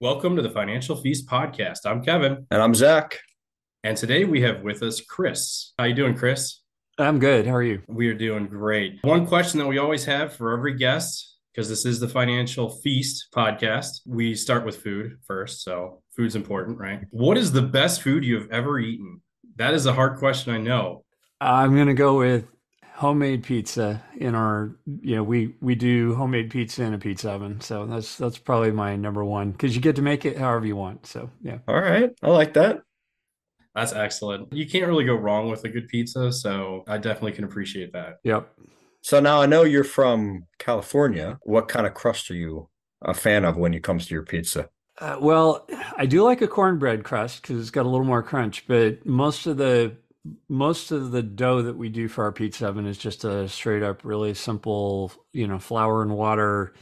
Welcome to the Financial Feast podcast. I'm Kevin, And I'm Zach. and today we have with us Chris. How you doing, Chris? I'm good. How are you? We are doing great. One question that we always have for every guest, because this is the Financial Feast podcast, we start with food first. So food's important, right? What is the best food you have ever eaten? That is a hard question, I know. I'm gonna go with homemade pizza in our, we do homemade pizza in a pizza oven. So that's probably my number one because you get to make it however you want. So yeah. All right. I like that. That's excellent. You can't really go wrong with a good pizza, so I definitely can appreciate that. Yep. So now I know you're from California. What kind of crust are you a fan of when it comes to your pizza? Well, I do like a cornbread crust because it's got a little more crunch, but most of the dough that we do for our pizza oven is just a straight up really simple, flour and water,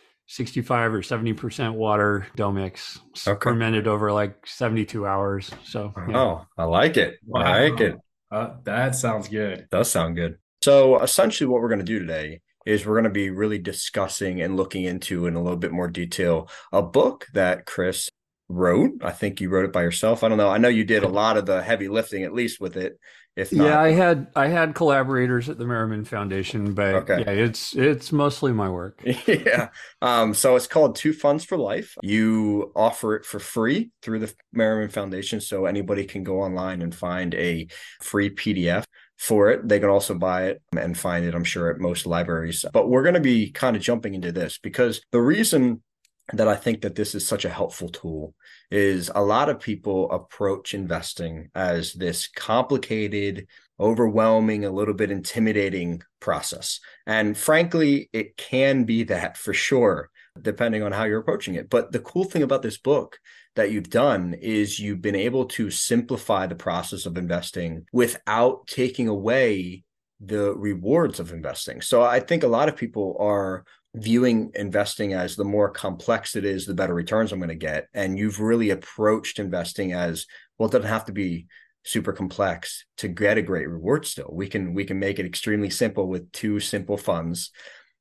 65 or 70% water dough mix, Okay. fermented over like 72 hours. So, yeah. Oh, I like it. I like it. Wow. That sounds good. Does sound good. So essentially what we're going to do today is we're going to be really discussing and looking into in a little bit more detail a book that Chris wrote. I think you wrote it by yourself. I don't know. I know you did a lot of the heavy lifting, at least with it, if Yeah, not. I had collaborators at the Merriman Foundation, but Okay. yeah, it's mostly my work. Yeah. So it's called Two Funds for Life. You offer it for free through the Merriman Foundation. So anybody can go online and find a free PDF for it. They can also buy it and find it, I'm sure, at most libraries. But we're going to be kind of jumping into this because the reason that I think that this is such a helpful tool is a lot of people approach investing as this complicated, overwhelming, a little bit intimidating process. And frankly, it can be that for sure, depending on how you're approaching it. But the cool thing about this book that you've done is you've been able to simplify the process of investing without taking away the rewards of investing. So I think a lot of people are viewing investing as the more complex it is, the better returns I'm going to get. And you've really approached investing as, well, it doesn't have to be super complex to get a great reward still. We can make it extremely simple with two simple funds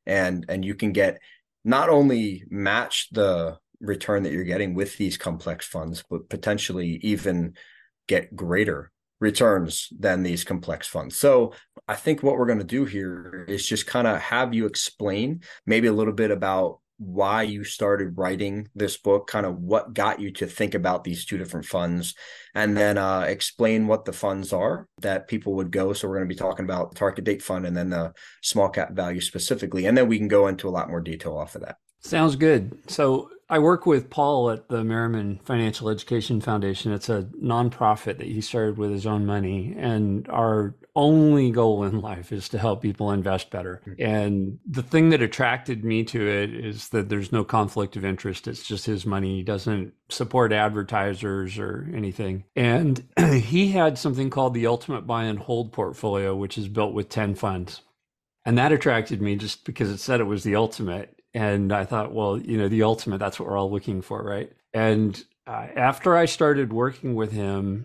and you can get not only match the return that you're getting with these complex funds, but potentially even get greater returns than these complex funds. So I think what we're going to do here is just kind of have you explain maybe a little bit about why you started writing this book, kind of what got you to think about these two different funds, and then explain what the funds are that people would go. So we're going to be talking about the target date fund and then the small cap value specifically, and then we can go into a lot more detail off of that. Sounds good. So I work with Paul at the Merriman Financial Education Foundation. It's a nonprofit that he started with his own money. And our only goal in life is to help people invest better. And the thing that attracted me to it is that there's no conflict of interest. It's just his money. He doesn't support advertisers or anything. And he had something called the Ultimate Buy and Hold Portfolio, which is built with 10 funds. And that attracted me just because it said it was the ultimate. And I thought, well, the ultimate, that's what we're all looking for, right? And after I started working with him,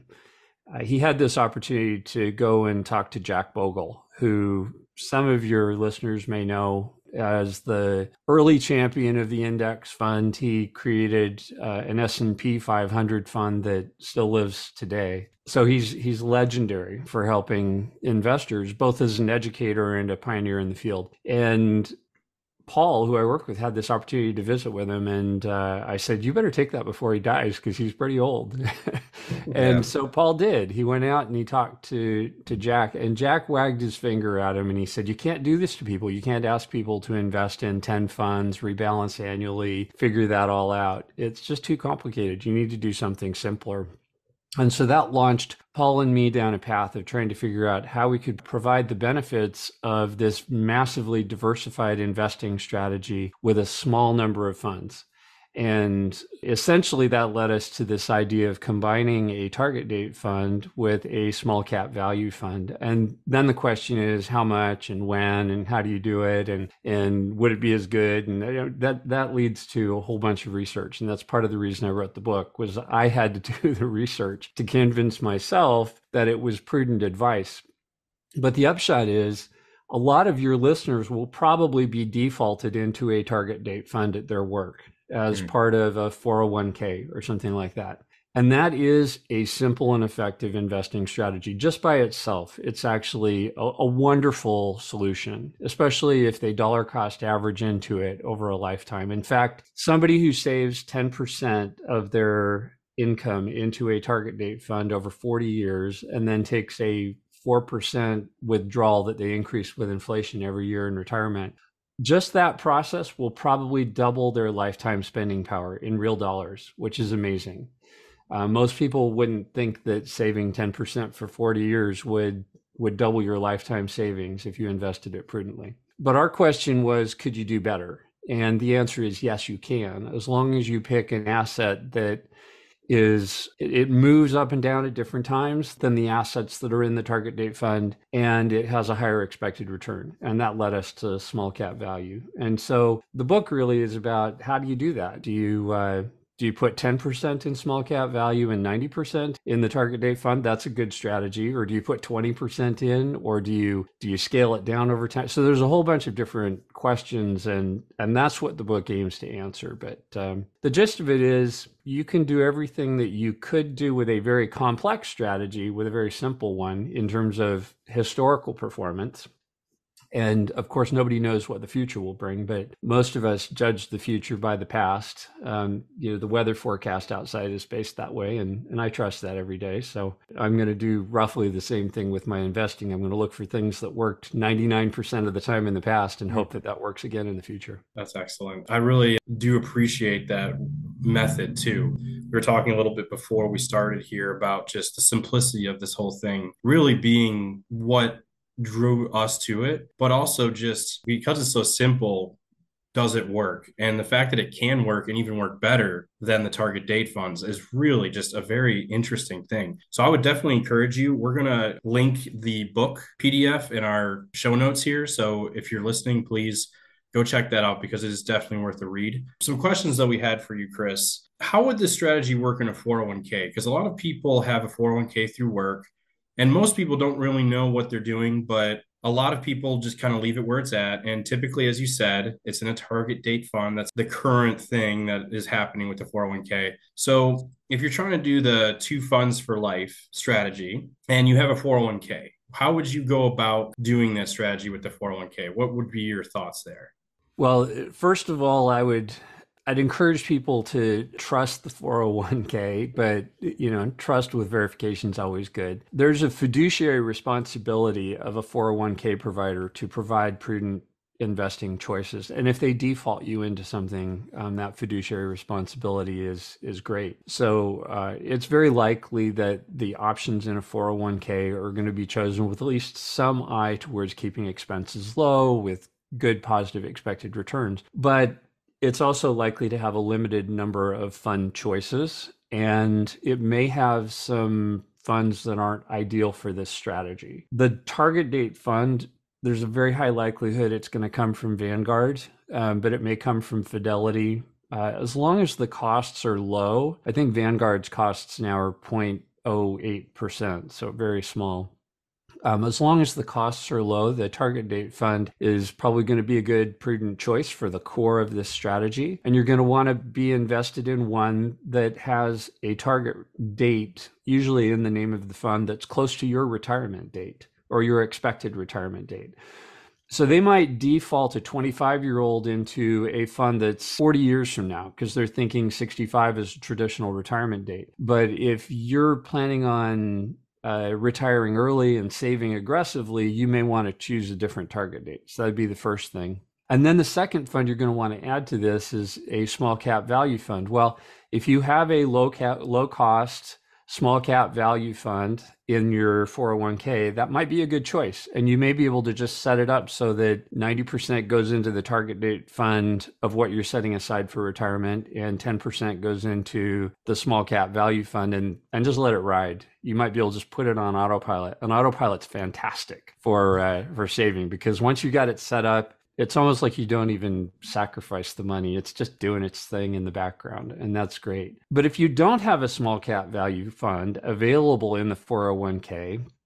he had this opportunity to go and talk to Jack Bogle, who some of your listeners may know as the early champion of the index fund. He created an S&P 500 fund that still lives today. So he's legendary for helping investors, both as an educator and a pioneer in the field. And Paul, who I work with, had this opportunity to visit with him, and I said, "You better take that before he dies because he's pretty old." Yeah. And so Paul did. He went out and he talked to Jack, and Jack wagged his finger at him and he said, "You can't do this to people. You can't ask people to invest in 10 funds, rebalance annually, figure that all out. It's just too complicated. You need to do something simpler." And so that launched Paul and me down a path of trying to figure out how we could provide the benefits of this massively diversified investing strategy with a small number of funds. And essentially that led us to this idea of combining a target date fund with a small cap value fund. And then the question is how much and when and how do you do it and would it be as good? And that leads to a whole bunch of research. And that's part of the reason I wrote the book was I had to do the research to convince myself that it was prudent advice. But the upshot is a lot of your listeners will probably be defaulted into a target date fund at their work. as part of a 401k or something like that. And that is a simple and effective investing strategy. Just by itself, it's actually a wonderful solution, especially if they dollar cost average into it over a lifetime. In fact, somebody who saves 10% of their income into a target date fund over 40 years and then takes a 4% withdrawal that they increase with inflation every year in retirement, just that process will probably double their lifetime spending power in real dollars, which is amazing. Most people wouldn't think that saving 10% for 40 years would double your lifetime savings if you invested it prudently. But our question was, could you do better? And the answer is yes, you can, as long as you pick an asset that it moves up and down at different times than the assets that are in the target date fund, and it has a higher expected return. And that led us to small cap value. And so the book really is about, how do you do that? Do you put 10% in small cap value and 90% in the target date fund? That's a good strategy. Or do you put 20% in, or do you scale it down over time? So there's a whole bunch of different questions, and that's what the book aims to answer. But the gist of it is, you can do everything that you could do with a very complex strategy with a very simple one in terms of historical performance. And of course, nobody knows what the future will bring, but most of us judge the future by the past. The weather forecast outside is based that way, and I trust that every day. So I'm going to do roughly the same thing with my investing. I'm going to look for things that worked 99% of the time in the past and hope that works again in the future. That's excellent. I really do appreciate that method too. We were talking a little bit before we started here about just the simplicity of this whole thing really being what drew us to it, but also just because it's so simple, does it work? And the fact that it can work and even work better than the target date funds is really just a very interesting thing. So I would definitely encourage you. We're going to link the book PDF in our show notes here. So if you're listening, please go check that out, because it is definitely worth a read. Some questions that we had for you, Chris. How would this strategy work in a 401k? Because a lot of people have a 401k through work, and most people don't really know what they're doing, but a lot of people just kind of leave it where it's at. And typically, as you said, it's in a target date fund. That's the current thing that is happening with the 401k. So if you're trying to do the 2 funds for life strategy and you have a 401k, how would you go about doing that strategy with the 401k? What would be your thoughts there? Well, first of all, I'd encourage people to trust the 401k, but trust with verification is always good. There's a fiduciary responsibility of a 401k provider to provide prudent investing choices. And if they default you into something, that fiduciary responsibility is great. So it's very likely that the options in a 401k are going to be chosen with at least some eye towards keeping expenses low with good positive expected returns. But it's also likely to have a limited number of fund choices, and it may have some funds that aren't ideal for this strategy. The target date fund, there's a very high likelihood it's going to come from Vanguard, but it may come from Fidelity. As long as the costs are low, I think Vanguard's costs now are 0.08%, so very small. As long as the costs are low, the target date fund is probably going to be a good, prudent choice for the core of this strategy. And you're going to want to be invested in one that has a target date, usually in the name of the fund, that's close to your retirement date or your expected retirement date. So they might default a 25-year-old into a fund that's 40 years from now because they're thinking 65 is a traditional retirement date. But if you're planning on retiring early and saving aggressively, you may want to choose a different target date. So that'd be the first thing. And then the second fund you're going to want to add to this is a small cap value fund. Well, if you have a low cost small cap value fund in your 401k, that might be a good choice. And you may be able to just set it up so that 90% goes into the target date fund of what you're setting aside for retirement, and 10% goes into the small cap value fund, and just let it ride. You might be able to just put it on autopilot. And autopilot's fantastic for saving, because once you got it set up, it's almost like you don't even sacrifice the money. It's just doing its thing in the background, and that's great. But if you don't have a small cap value fund available in the 401k,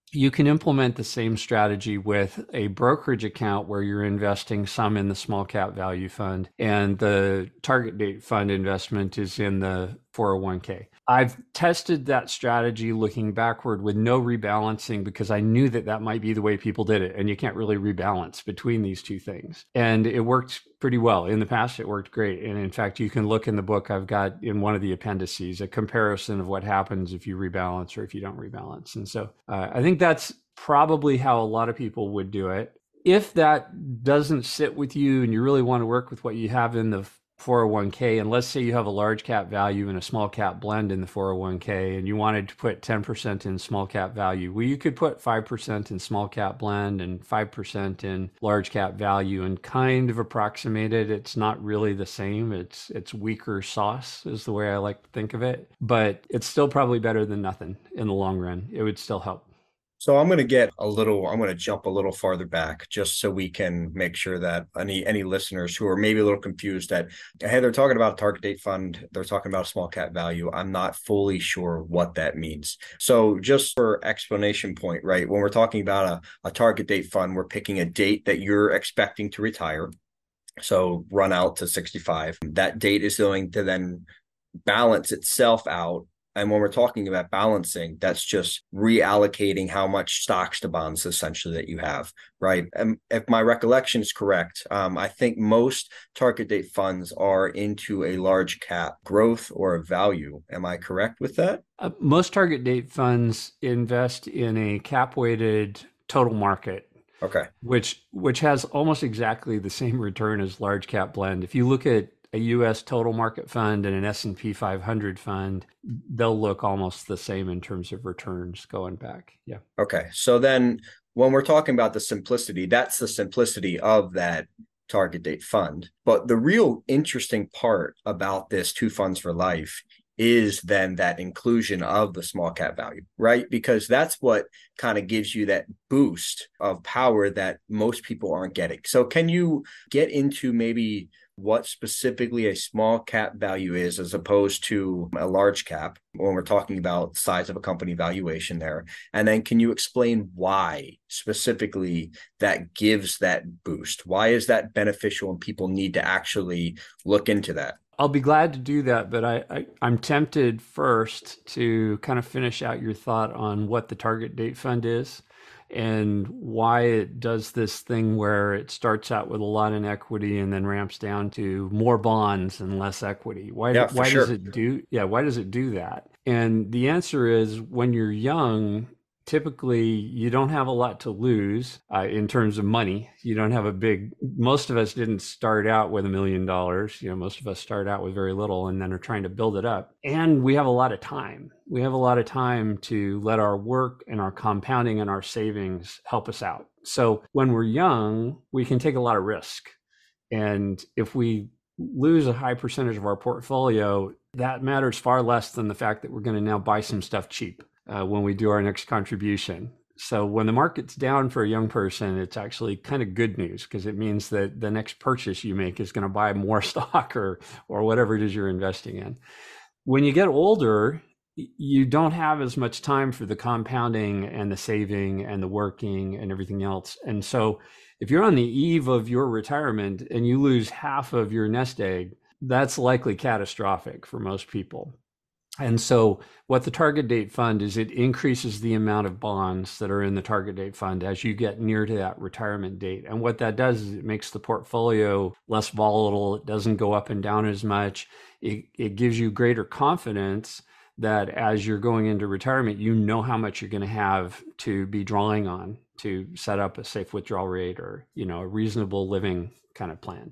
You can implement the same strategy with a brokerage account where you're investing some in the small cap value fund and the target date fund investment is in the 401k. I've tested that strategy looking backward with no rebalancing because I knew that that might be the way people did it. And you can't really rebalance between these two things. And it worked pretty well. In the past, it worked great. And in fact, you can look in the book I've got in one of the appendices, a comparison of what happens if you rebalance or if you don't rebalance. And so I think that's probably how a lot of people would do it. If that doesn't sit with you and you really want to work with what you have in the 401k, and let's say you have a large cap value and a small cap blend in the 401k, and you wanted to put 10% in small cap value, well, you could put 5% in small cap blend and 5% in large cap value and kind of approximate it. It's not really the same. It's weaker sauce is the way I like to think of it, but it's still probably better than nothing in the long run. It would still help. So I'm going to jump a little farther back just so we can make sure that any listeners who are maybe a little confused that, hey, they're talking about a target date fund, they're talking about a small cap value. I'm not fully sure what that means. So just for explanation point, right? When we're talking about a target date fund, we're picking a date that you're expecting to retire. So run out to 65. That date is going to then balance itself out. And when we're talking about balancing, that's just reallocating how much stocks to bonds essentially that you have, right? And if my recollection is correct, I think most target date funds are into a large cap growth or a value. Am I correct with that? Most target date funds invest in a cap weighted total market. Okay. Which has almost exactly the same return as large cap blend. If you look at a US total market fund and an S&P 500 fund, they'll look almost the same in terms of returns going back. Yeah. Okay. So then when we're talking about the simplicity, that's the simplicity of that target date fund. But the real interesting part about this two funds for life is then that inclusion of the small cap value, right? Because that's what kind of gives you that boost of power that most people aren't getting. So can you get into maybe what specifically a small cap value is as opposed to a large cap when we're talking about size of a company valuation there? And then can you explain why specifically that gives that boost? Why is that beneficial and people need to actually look into that? I'll be glad to do that, but I'm tempted first to kind of finish out your thought on what the target date fund is and why it does this thing where it starts out with a lot in equity and then ramps down to more bonds and less equity. Why does it do that? And the answer is when you're young, typically you don't have a lot to lose in terms of money. You don't have most of us didn't start out with $1 million. Most of us start out with very little and then are trying to build it up. And we have a lot of time. We have a lot of time to let our work and our compounding and our savings help us out. So when we're young, we can take a lot of risk. And if we lose a high percentage of our portfolio, that matters far less than the fact that we're going to now buy some stuff cheap when we do our next contribution. So when the market's down for a young person, it's actually kind of good news because it means that the next purchase you make is going to buy more stock or whatever it is you're investing in. When you get older, you don't have as much time for the compounding and the saving and the working and everything else. And so if you're on the eve of your retirement and you lose half of your nest egg, that's likely catastrophic for most people. And so what the target date fund is, it increases the amount of bonds that are in the target date fund as you get near to that retirement date. And what that does is it makes the portfolio less volatile. It doesn't go up and down as much. It gives you greater confidence that as you're going into retirement, you know how much you're going to have to be drawing on to set up a safe withdrawal rate or, a reasonable living kind of plan.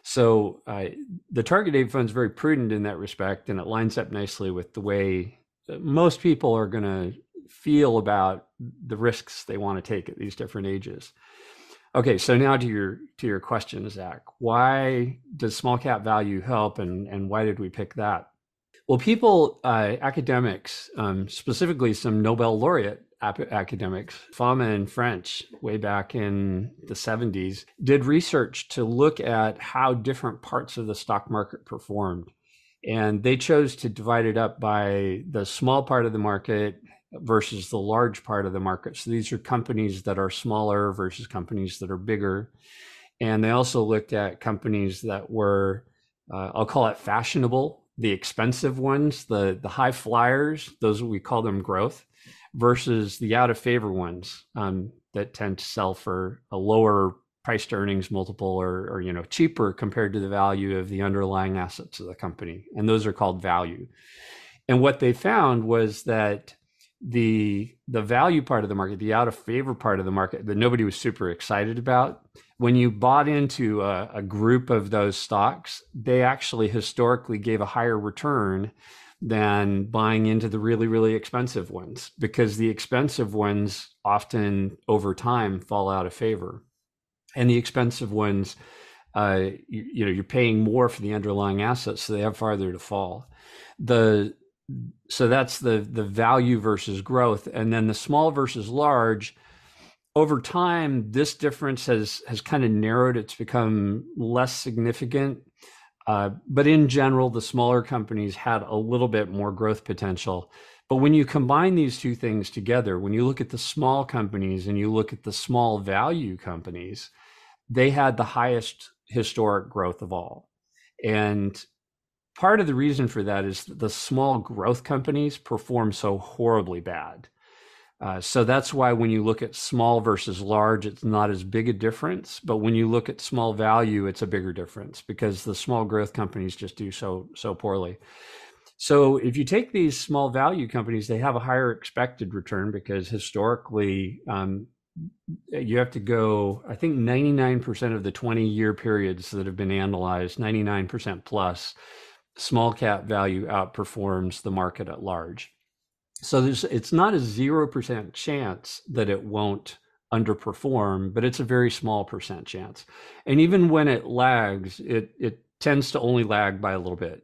So the target date fund is very prudent in that respect, and it lines up nicely with the way most people are going to feel about the risks they want to take at these different ages. Okay, so now to your question, Zach, why does small cap value help, and why did we pick that? Well, people, academics, specifically some Nobel laureate academics, Fama and French, way back in the 70s, did research to look at how different parts of the stock market performed. And they chose to divide it up by the small part of the market versus the large part of the market. So these are companies that are smaller versus companies that are bigger. And they also looked at companies that were, I'll call it fashionable, the expensive ones, the high flyers, those we call them growth, versus the out of favor ones that tend to sell for a lower price to earnings multiple or cheaper compared to the value of the underlying assets of the company. And those are called value. And what they found was that the value part of the market, the out of favor part of the market that nobody was super excited about, when you bought into a group of those stocks, they actually historically gave a higher return than buying into the really, really expensive ones, because the expensive ones often over time fall out of favor. And the expensive ones, you're paying more for the underlying assets, so they have farther to fall. So that's the value versus growth. And then the small versus large, over time, this difference has kind of narrowed. It's become less significant. But in general, the smaller companies had a little bit more growth potential. But when you combine these two things together, when you look at the small companies and you look at the small value companies, they had the highest historic growth of all. And part of the reason for that is that the small growth companies perform so horribly bad. So that's why when you look at small versus large, it's not as big a difference. But when you look at small value, it's a bigger difference because the small growth companies just do so poorly. So if you take these small value companies, they have a higher expected return because historically, you have to go, I think 99% of the 20-year periods that have been analyzed, 99% plus, small cap value outperforms the market at large. So it's not a 0% chance that it won't underperform, but it's a very small percent chance. And even when it lags, it tends to only lag by a little bit.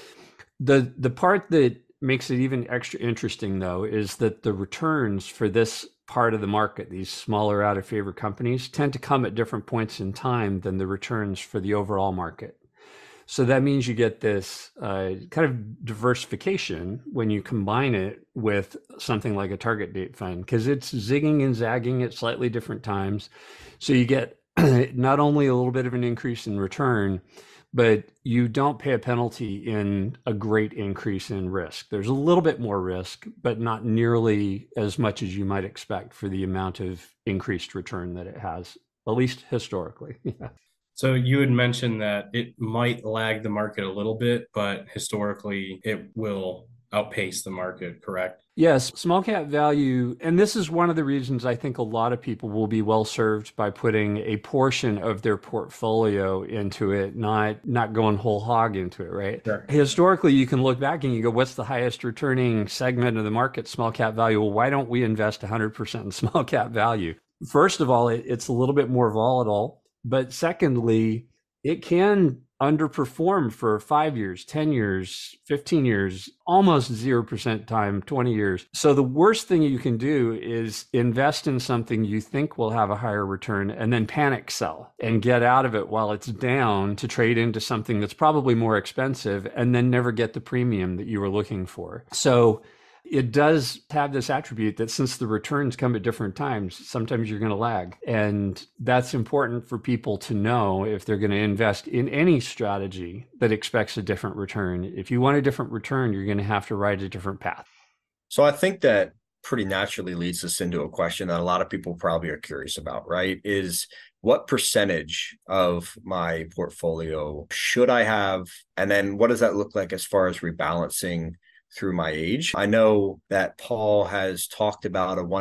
The part that makes it even extra interesting, though, is that the returns for this part of the market, these smaller out of favor companies, tend to come at different points in time than the returns for the overall market. So that means you get this kind of diversification when you combine it with something like a target date fund, because it's zigging and zagging at slightly different times. So you get not only a little bit of an increase in return, but you don't pay a penalty in a great increase in risk. There's a little bit more risk, but not nearly as much as you might expect for the amount of increased return that it has, at least historically. So you had mentioned that it might lag the market a little bit, but historically it will outpace the market, correct? Yes, small cap value. And this is one of the reasons I think a lot of people will be well served by putting a portion of their portfolio into it, not going whole hog into it, right? Sure. Historically, you can look back and you go, what's the highest returning segment of the market? Small cap value. Well, why don't we invest 100% in small cap value? First of all, it's a little bit more volatile. But secondly, it can underperform for 5 years, 10 years, 15 years, almost 0% time, 20 years. So the worst thing you can do is invest in something you think will have a higher return and then panic sell and get out of it while it's down to trade into something that's probably more expensive and then never get the premium that you were looking for. So it does have this attribute that since the returns come at different times, sometimes you're going to lag. And that's important for people to know if they're going to invest in any strategy that expects a different return. If you want a different return, you're going to have to ride a different path. So I think that pretty naturally leads us into a question that a lot of people probably are curious about, right? Is what percentage of my portfolio should I have? And then what does that look like as far as rebalancing through my age? I know that Paul has talked about a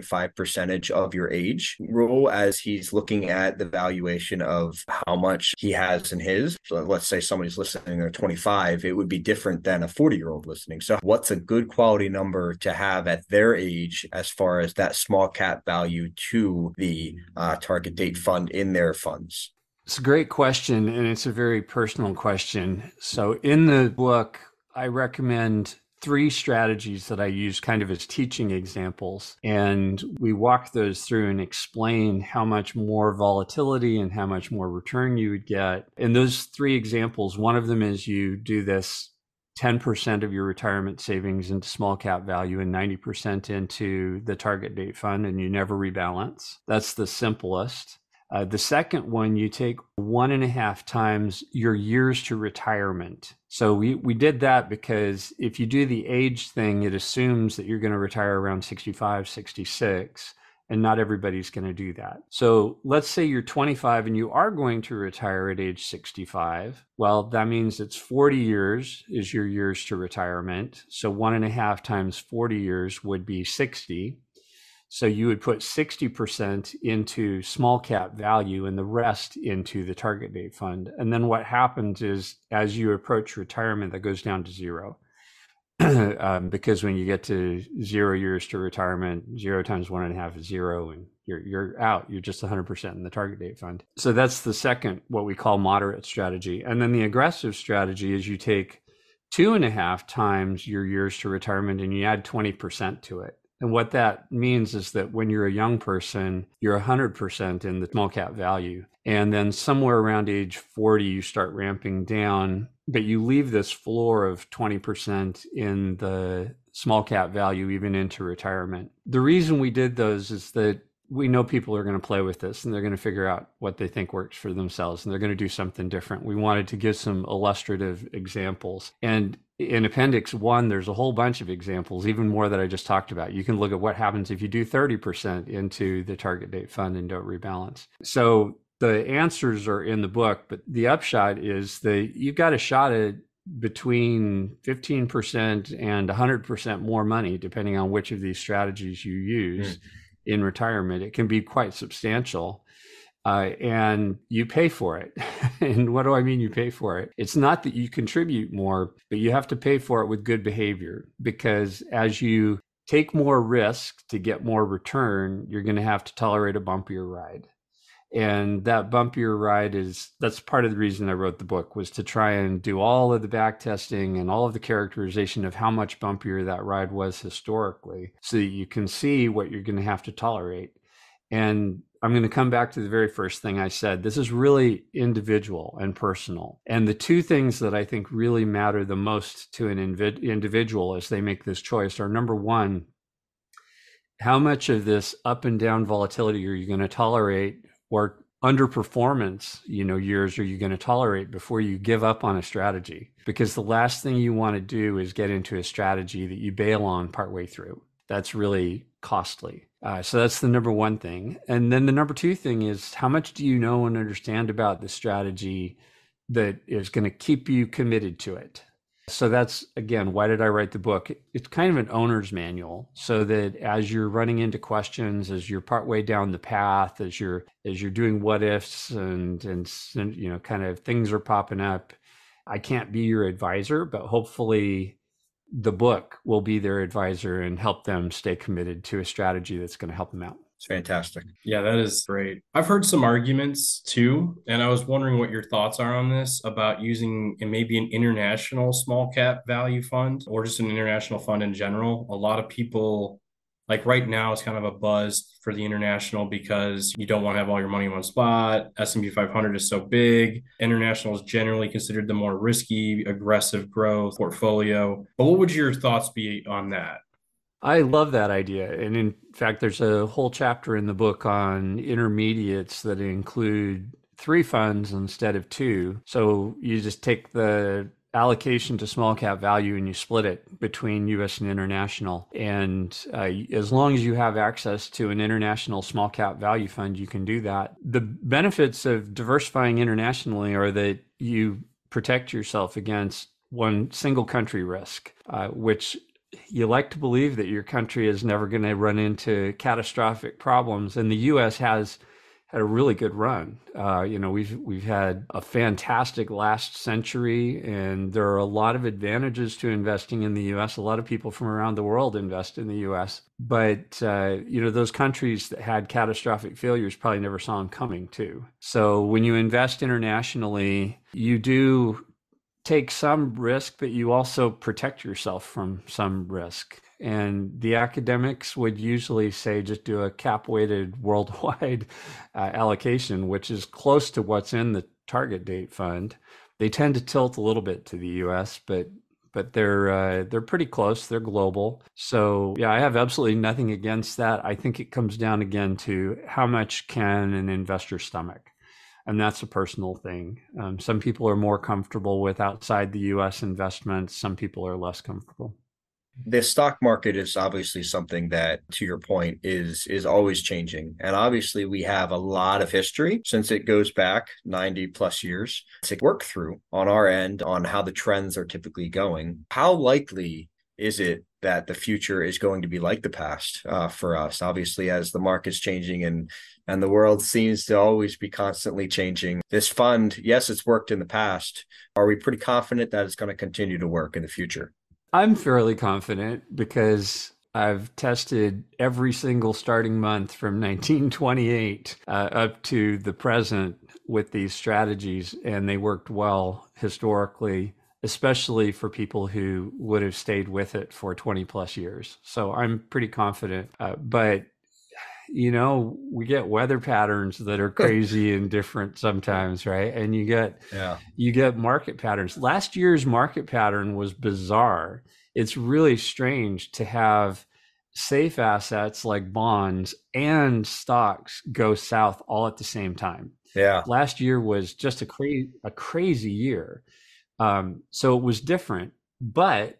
1.5% of your age rule as he's looking at the valuation of how much he has in his. So let's say somebody's listening, they're 25, it would be different than a 40-year-old listening. So what's a good quality number to have at their age as far as that small cap value to the target date fund in their funds? It's a great question, and it's a very personal question. So in the book, I recommend 3 strategies that I use kind of as teaching examples. And we walk those through and explain how much more volatility and how much more return you would get. In those 3 examples, one of them is you do this 10% of your retirement savings into small cap value and 90% into the target date fund, and you never rebalance. That's the simplest. The second one, you take 1.5 times your years to retirement. So we did that because if you do the age thing, it assumes that you're going to retire around 65, 66. And not everybody's going to do that. So let's say you're 25 and you are going to retire at age 65. Well, that means it's 40 years is your years to retirement. So 1.5 times 40 years would be 60. So you would put 60% into small cap value and the rest into the target date fund. And then what happens is as you approach retirement, that goes down to zero. Because when you get to 0 years to retirement, 0 times 1.5 is 0, and you're out. You're just 100% in the target date fund. So that's the second, what we call moderate strategy. And then the aggressive strategy is you take 2.5 times your years to retirement and you add 20% to it. And what that means is that when you're a young person, you're 100% in the small cap value. And then somewhere around age 40, you start ramping down, but you leave this floor of 20% in the small cap value, even into retirement. The reason we did those is that we know people are going to play with this and they're going to figure out what they think works for themselves and they're going to do something different. We wanted to give some illustrative examples. And in Appendix 1, there's a whole bunch of examples, even more that I just talked about. You can look at what happens if you do 30% into the target date fund and don't rebalance. So the answers are in the book, but the upshot is that you've got a shot at between 15% and 100% more money, depending on which of these strategies you use in retirement. It can be quite substantial. And you pay for it. And what do I mean you pay for it? It's not that you contribute more, but you have to pay for it with good behavior, because as you take more risk to get more return, you're going to have to tolerate a bumpier ride. And that bumpier ride that's part of the reason I wrote the book, was to try and do all of the back testing and all of the characterization of how much bumpier that ride was historically, so that you can see what you're going to have to tolerate. And I'm going to come back to the very first thing I said. This is really individual and personal. And the two things that I think really matter the most to an individual as they make this choice are, number one, how much of this up and down volatility are you going to tolerate, or underperformance, years are you going to tolerate before you give up on a strategy? Because the last thing you want to do is get into a strategy that you bail on partway through. That's really costly. So that's the number one thing. And then the number two thing is, how much do you know and understand about the strategy that is going to keep you committed to it? So that's, again, why did I write the book? It's kind of an owner's manual, so that as you're running into questions, as you're partway down the path, as you're doing what ifs and kind of things are popping up, I can't be your advisor, but hopefully the book will be their advisor and help them stay committed to a strategy that's going to help them out. It's fantastic. Yeah, that is great. I've heard some arguments too, and I was wondering what your thoughts are on this, about using maybe an international small cap value fund, or just an international fund in general. A lot of people, like right now, it's kind of a buzz for the international because you don't want to have all your money in one spot. S&P 500 is so big. International is generally considered the more risky, aggressive growth portfolio. But what would your thoughts be on that? I love that idea. And in fact, there's a whole chapter in the book on intermediates that include 3 funds instead of 2. So you just take the allocation to small cap value and you split it between US and international. And as long as you have access to an international small cap value fund, you can do that. The benefits of diversifying internationally are that you protect yourself against one single country risk, which you like to believe that your country is never going to run into catastrophic problems. And the U.S. has had a really good run. We've had a fantastic last century, and there are a lot of advantages to investing in the U.S. A lot of people from around the world invest in the U.S. But, those countries that had catastrophic failures probably never saw them coming too. So when you invest internationally, you do take some risk, but you also protect yourself from some risk. And the academics would usually say just do a cap-weighted worldwide allocation, which is close to what's in the target date fund. They tend to tilt a little bit to the US, but but they're pretty close. They're global. So yeah, I have absolutely nothing against that. I think it comes down again to how much can an investor stomach? And that's a personal thing. Some people are more comfortable with outside the US investments. Some people are less comfortable. The stock market is obviously something that, to your point, is always changing. And obviously we have a lot of history since it goes back 90 plus years to work through on our end on how the trends are typically going. How likely is it that the future is going to be like the past for us? Obviously, as the market's changing and the world seems to always be constantly changing. This fund, yes, it's worked in the past. Are we pretty confident that it's going to continue to work in the future? I'm fairly confident because I've tested every single starting month from 1928 up to the present with these strategies, and they worked well historically, especially for people who would have stayed with it for 20 plus years. So I'm pretty confident. But we get weather patterns that are crazy and different sometimes, right? And you get market patterns. Last year's market pattern was bizarre. It's really strange to have safe assets like bonds and stocks go south all at the same time. Yeah. Last year was just a crazy year. So it was different. But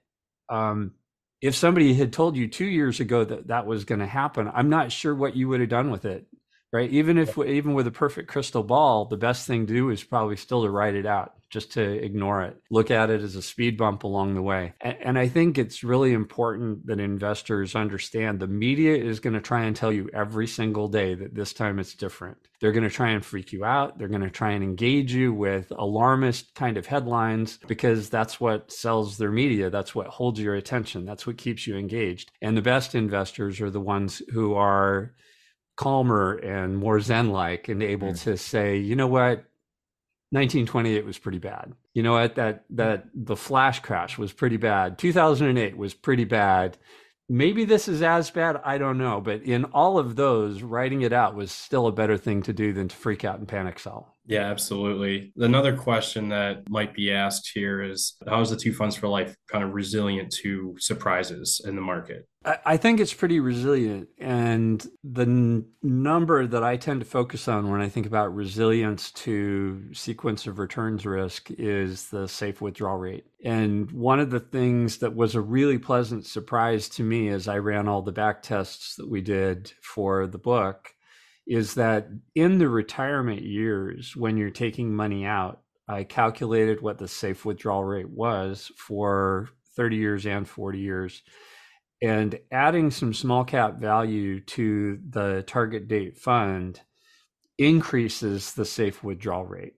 if somebody had told you 2 years ago that was going to happen, I'm not sure what you would have done with it, right? Even with a perfect crystal ball, the best thing to do is probably still to write it out, just to ignore it. Look at it as a speed bump along the way. And I think it's really important that investors understand the media is going to try and tell you every single day that this time it's different. They're going to try and freak you out. They're going to try and engage you with alarmist kind of headlines because that's what sells their media. That's what holds your attention. That's what keeps you engaged. And the best investors are the ones who are calmer and more Zen-like and able to say, you know what? 1928 was pretty bad. You know what? That the flash crash was pretty bad. 2008 was pretty bad. Maybe this is as bad. I don't know. But in all of those, writing it out was still a better thing to do than to freak out and panic sell. Yeah, absolutely. Another question that might be asked here is how is the two funds for life kind of resilient to surprises in the market? I think it's pretty resilient. And the number that I tend to focus on when I think about resilience to sequence of returns risk is the safe withdrawal rate. And one of the things that was a really pleasant surprise to me as I ran all the back tests that we did for the book is that in the retirement years, when you're taking money out, I calculated what the safe withdrawal rate was for 30 years and 40 years. And adding some small cap value to the target date fund increases the safe withdrawal rate.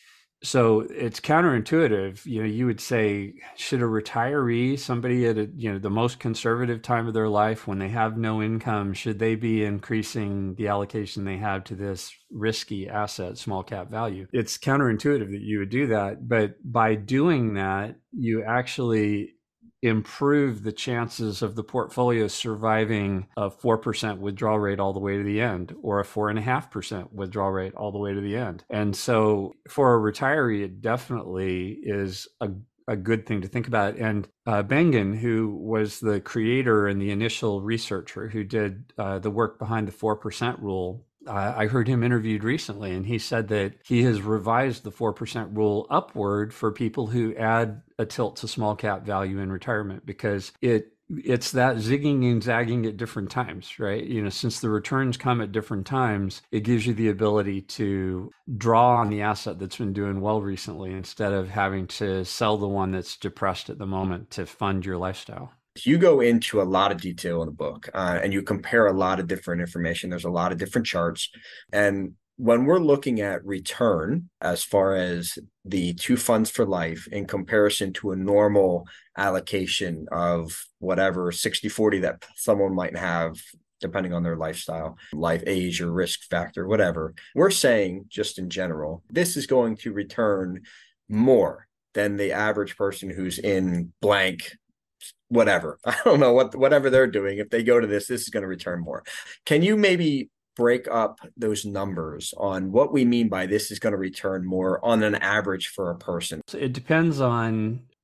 So it's counterintuitive. You would say, should a retiree, somebody at the most conservative time of their life when they have no income, should they be increasing the allocation they have to this risky asset, small cap value? It's counterintuitive that you would do that. But by doing that, you actually improve the chances of the portfolio surviving a 4% withdrawal rate all the way to the end, or a 4.5% withdrawal rate all the way to the end. And so for a retiree, it definitely is a good thing to think about. And Bengen, who was the creator and the initial researcher who did the work behind the 4% rule, I heard him interviewed recently, and he said that he has revised the 4% rule upward for people who add a tilt to small cap value in retirement, because it's that zigging and zagging at different times, right? Since the returns come at different times, it gives you the ability to draw on the asset that's been doing well recently instead of having to sell the one that's depressed at the moment to fund your lifestyle. You go into a lot of detail in the book and you compare a lot of different information. There's a lot of different charts. And when we're looking at return, as far as the two funds for life in comparison to a normal allocation of whatever 60-40 that someone might have, depending on their lifestyle, life age or risk factor, whatever, we're saying just in general, this is going to return more than the average person who's in blank whatever. I don't know whatever they're doing. If they go to this is going to return more. Can you maybe break up those numbers on what we mean by this is going to return more on an average for a person? It depends on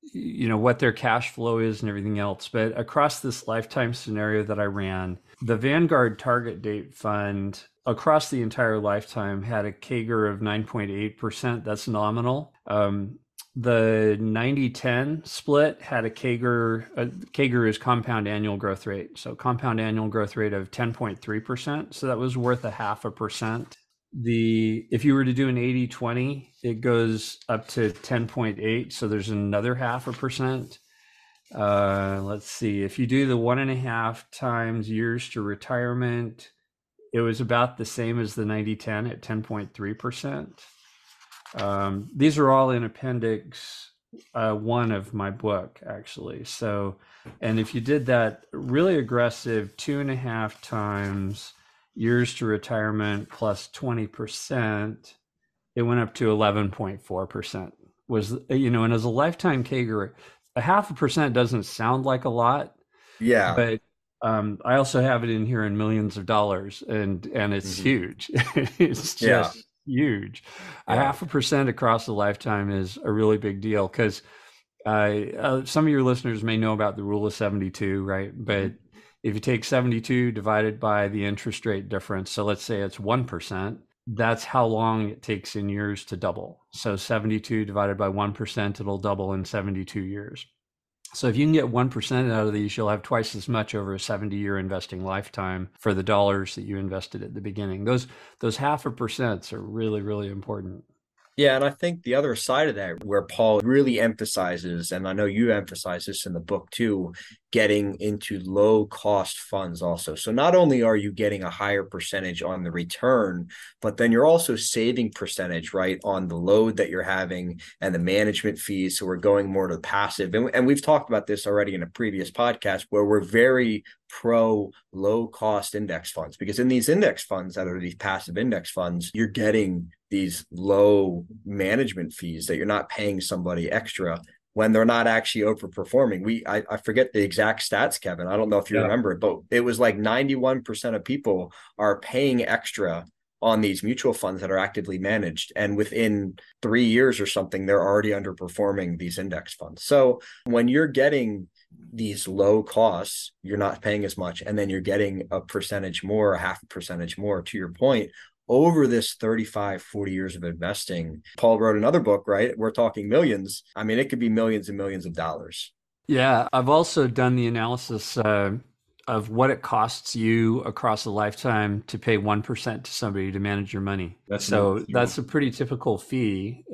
what their cash flow is and everything else. But across this lifetime scenario that I ran, the Vanguard Target Date Fund across the entire lifetime had a CAGR of 9.8%. That's nominal. The 90-10 split had a CAGR is compound annual growth rate. So compound annual growth rate of 10.3%. So that was worth 0.5%. If you were to do an 80-20, it goes up to 10.8. So there's another 0.5%. Let's see. If you do the 1.5 times years to retirement, it was about the same as the 90-10 at 10.3%. These are all in appendix 1 of my book, actually. So, and if you did that really aggressive 2.5 times years to retirement plus 20%, it went up to 11.4%. And as a lifetime CAGR, 0.5% doesn't sound like a lot. Yeah. But I also have it in here in millions of dollars, and it's huge. It's just huge. 0.5% across the lifetime is a really big deal, because some of your listeners may know about the rule of 72, right? But if you take 72 divided by the interest rate difference, so let's say it's 1%, that's how long it takes in years to double. So 72 divided by 1%, it'll double in 72 years. So if you can get 1% out of these, you'll have twice as much over a 70-year investing lifetime for the dollars that you invested at the beginning. Those 0.5% are really, really important. Yeah, and I think the other side of that, where Paul really emphasizes, and I know you emphasize this in the book too, getting into low cost funds also. So not only are you getting a higher percentage on the return, but then you're also saving percentage, right, on the load that you're having and the management fees. So we're going more to passive. And we've talked about this already in a previous podcast, where we're very pro low cost index funds, because in these index funds that are these passive index funds, you're getting these low management fees that you're not paying somebody extra when they're not actually overperforming. I forget the exact stats, Kevin. I don't know if you remember it, but it was like 91% of people are paying extra on these mutual funds that are actively managed. And within 3 years or something, they're already underperforming these index funds. So when you're getting these low costs, you're not paying as much, and then you're getting a percentage more, a 0.5% more, to your point, over this 35, 40 years of investing. Paul wrote another book, right? We're talking millions. I mean, it could be millions and millions of dollars. Yeah. I've also done the analysis of what it costs you across a lifetime to pay 1% to somebody to manage your money. That's a pretty typical fee,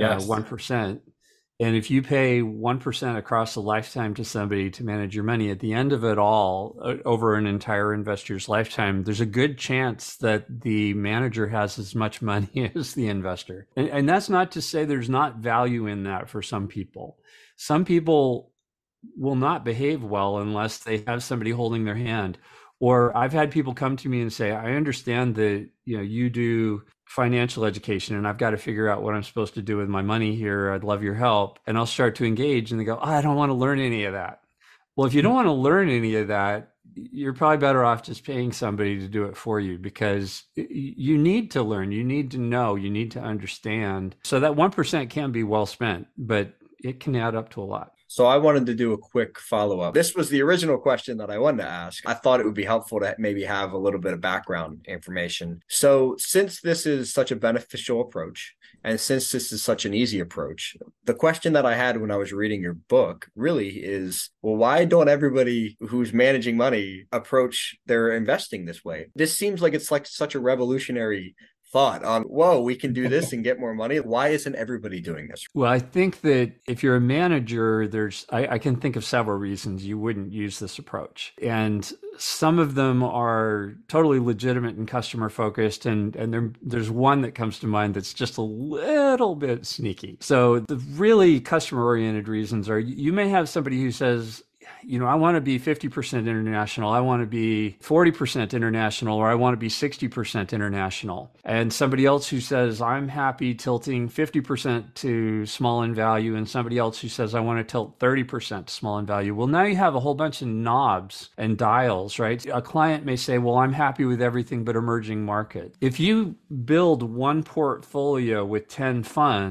1%. And if you pay 1% across a lifetime to somebody to manage your money, at the end of it all, over an entire investor's lifetime, there's a good chance that the manager has as much money as the investor. And that's not to say there's not value in that for some people. Some people will not behave well unless they have somebody holding their hand. Or I've had people come to me and say, I understand that you do financial education and I've got to figure out what I'm supposed to do with my money here. I'd love your help. And I'll start to engage and they go, I don't want to learn any of that. Well, if you don't want to learn any of that, you're probably better off just paying somebody to do it for you, because you need to learn, you need to know, you need to understand. So that 1% can be well spent, but it can add up to a lot. So I wanted to do a quick follow-up. This was the original question that I wanted to ask. I thought it would be helpful to maybe have a little bit of background information. So since this is such a beneficial approach, and since this is such an easy approach, the question that I had when I was reading your book really is, well, why don't everybody who's managing money approach their investing this way? This seems like it's like such a revolutionary thought on, whoa, we can do this and get more money. Why isn't everybody doing this? Well, I think that if you're a manager, I can think of several reasons you wouldn't use this approach. And some of them are totally legitimate and customer focused. And there's one that comes to mind that's just a little bit sneaky. So the really customer oriented reasons are, you may have somebody who says, I want to be 50% international. I want to be 40% international, or I want to be 60% international. And somebody else who says, I'm happy tilting 50% to small in value, and somebody else who says, I want to tilt 30% to small in value. Well, now you have a whole bunch of knobs and dials, right? A client may say, well, I'm happy with everything but emerging market. If you build one portfolio with 10 funds,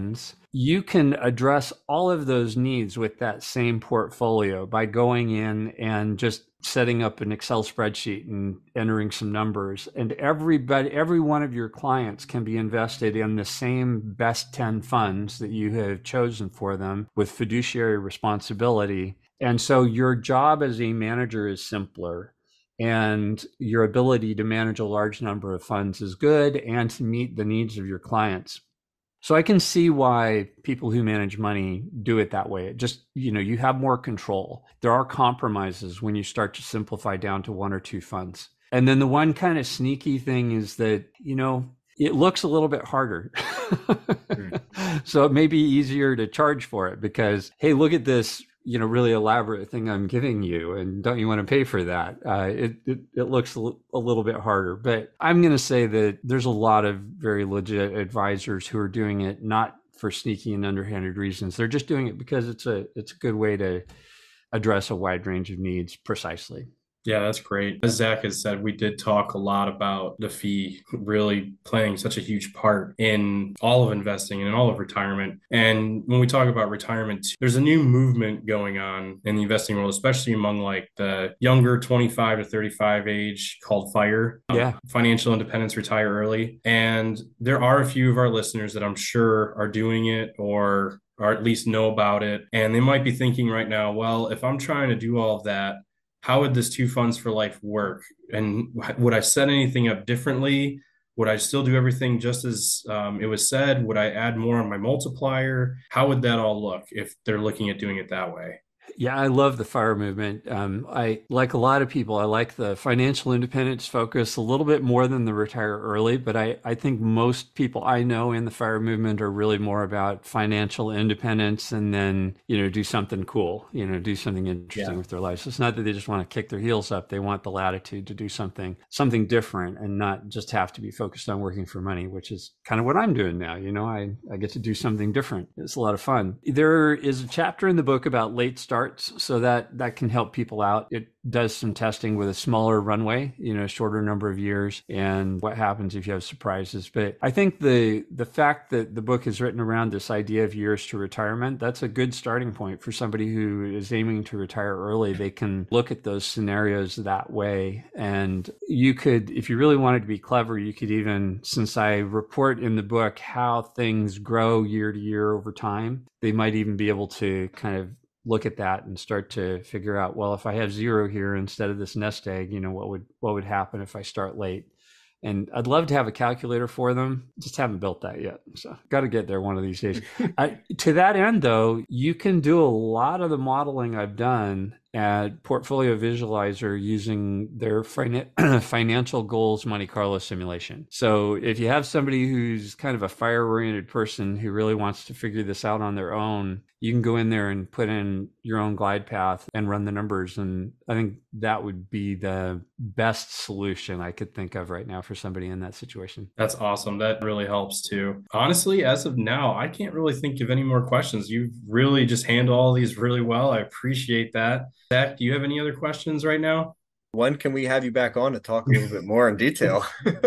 you can address all of those needs with that same portfolio by going in and just setting up an Excel spreadsheet and entering some numbers. And every one of your clients can be invested in the same best 10 funds that you have chosen for them with fiduciary responsibility. And so your job as a manager is simpler, and your ability to manage a large number of funds is good and to meet the needs of your clients. So I can see why people who manage money do it that way. It just, you have more control. There are compromises when you start to simplify down to one or two funds. And then the one kind of sneaky thing is that, it looks a little bit harder. So it may be easier to charge for it because, hey, look at this, really elaborate thing I'm giving you, and don't you want to pay for that? It looks a little bit harder, but I'm going to say that there's a lot of very legit advisors who are doing it not for sneaky and underhanded reasons. They're just doing it because it's a good way to address a wide range of needs precisely. Yeah, that's great. As Zach has said, we did talk a lot about the fee really playing such a huge part in all of investing and all of retirement. And when we talk about retirement, there's a new movement going on in the investing world, especially among like the younger 25 to 35 age called FIRE, Financial Independence, Retire Early. And there are a few of our listeners that I'm sure are doing it or at least know about it. And they might be thinking right now, well, if I'm trying to do all of that, how would this two funds for life work? And would I set anything up differently? Would I still do everything just as it was said? Would I add more on my multiplier? How would that all look if they're looking at doing it that way? Yeah, I love the FIRE movement. I like a lot of people. I like the financial independence focus a little bit more than the retire early, but I think most people I know in the FIRE movement are really more about financial independence and then, do something cool, do something interesting with their lives. It's not that they just want to kick their heels up. They want the latitude to do something different and not just have to be focused on working for money, which is kind of what I'm doing now. I get to do something different. It's a lot of fun. There is a chapter in the book about late starts, so that can help people out. It does some testing with a smaller runway, shorter number of years, and what happens if you have surprises. But I think the fact that the book is written around this idea of years to retirement, that's a good starting point for somebody who is aiming to retire early. They can look at those scenarios that way. And you could, if you really wanted to be clever, you could even, since I report in the book how things grow year to year over time, they might even be able to kind of look at that and start to figure out, well, if I have zero here instead of this nest egg, what would happen if I start late? And I'd love to have a calculator for them. Just haven't built that yet. So got to get there one of these days. To that end, though, you can do a lot of the modeling I've done at Portfolio Visualizer using their financial goals Monte Carlo simulation. So if you have somebody who's kind of a FIRE-oriented person who really wants to figure this out on their own, you can go in there and put in your own glide path and run the numbers. And I think that would be the best solution I could think of right now for somebody in that situation. That's awesome. That really helps too. Honestly, as of now, I can't really think of any more questions. You've really just handled all these really well. I appreciate that. Zach, do you have any other questions right now? When can we have you back on to talk a little bit more in detail?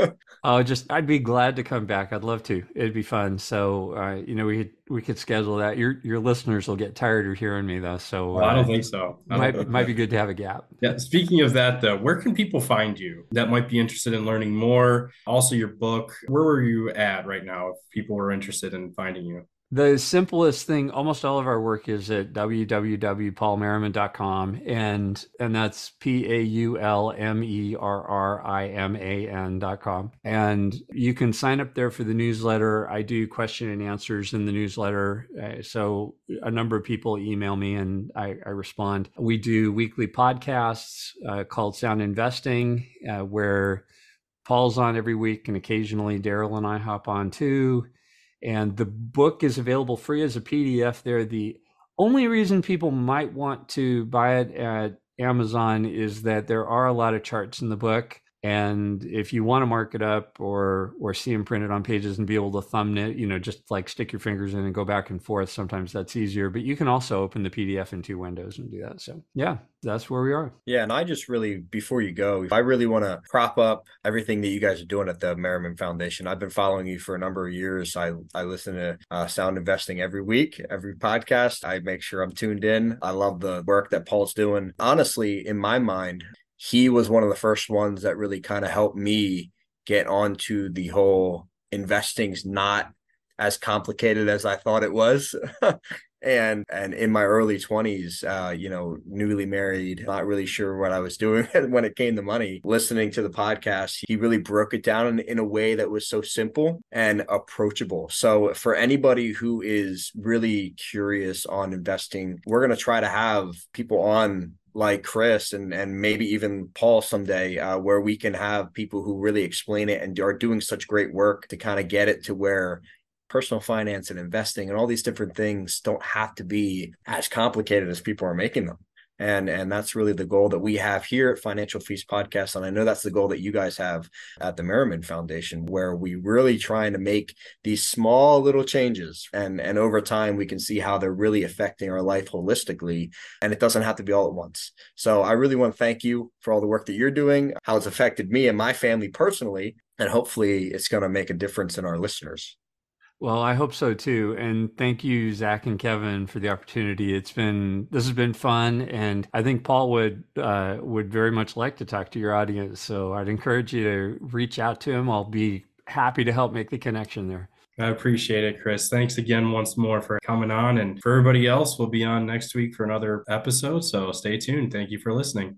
I'd be glad to come back. I'd love to. It'd be fun. So, we could schedule that. Your listeners will get tired of hearing me though. So I don't think so. Might be good to have a gap. Yeah. Speaking of that though, where can people find you that might be interested in learning more? Also your book, where are you at right now if people are interested in finding you? The simplest thing, almost all of our work is at www.paulmerriman.com, and that's PAULMERRIMAN.com. And you can sign up there for the newsletter. I do question and answers in the newsletter. So a number of people email me and I respond. We do weekly podcasts called Sound Investing, where Paul's on every week and occasionally Daryl and I hop on too. And the book is available free as a PDF there. The only reason people might want to buy it at Amazon is that there are a lot of charts in the book. And if you want to mark it up or see them printed on pages and be able to thumbnail, just like stick your fingers in and go back and forth, sometimes that's easier. But you can also open the PDF in two windows and do that. So yeah, that's where we are. Yeah, and I just really, before you go, I really want to prop up everything that you guys are doing at the Merriman Foundation. I've been following you for a number of years. I listen to Sound Investing every week, every podcast. I make sure I'm tuned in. I love the work that Paul's doing. Honestly, in my mind, he was one of the first ones that really kind of helped me get onto the whole investing's not as complicated as I thought it was. And in my early 20s, newly married, not really sure what I was doing when it came to money, listening to the podcast, he really broke it down in a way that was so simple and approachable. So for anybody who is really curious on investing, we're going to try to have people on like Chris and maybe even Paul someday, where we can have people who really explain it and are doing such great work to kind of get it to where personal finance and investing and all these different things don't have to be as complicated as people are making them. And that's really the goal that we have here at Financial Feast Podcast. And I know that's the goal that you guys have at the Merriman Foundation, where we really trying to make these small little changes. And over time, we can see how they're really affecting our life holistically. And it doesn't have to be all at once. So I really want to thank you for all the work that you're doing, how it's affected me and my family personally. And hopefully it's going to make a difference in our listeners. Well, I hope so too. And thank you, Zach and Kevin, for the opportunity. This has been fun. And I think Paul would very much like to talk to your audience. So I'd encourage you to reach out to him. I'll be happy to help make the connection there. I appreciate it, Chris. Thanks again once more for coming on. And for everybody else, we'll be on next week for another episode. So stay tuned. Thank you for listening.